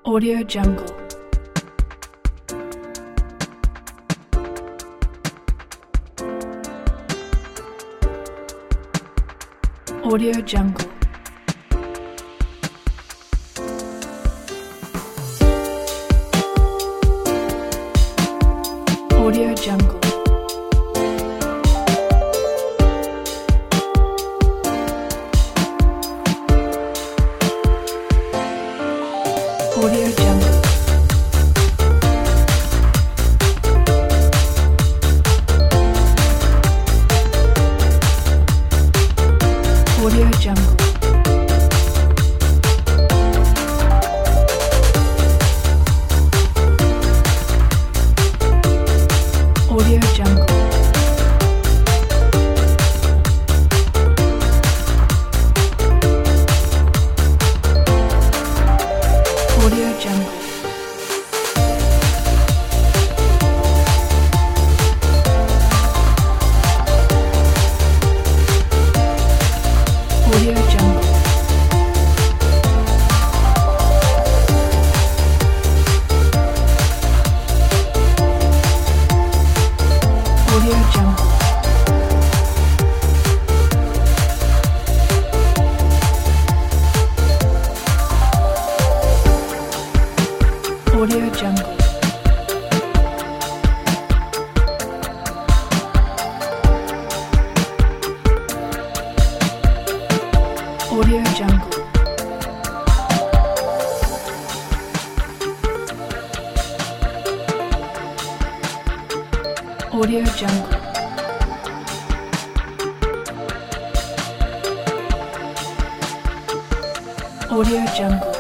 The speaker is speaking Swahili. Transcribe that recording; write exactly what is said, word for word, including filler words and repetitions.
Audio Jungle. Audio Jungle. Audio Jungle. Audio Jungle. Audio Jungle. Audio Jungle. Audio Jungle. Audio Jungle. Audio Jungle. Audio Jungle. Audio Jungle. Audio Jungle. Audio Jungle.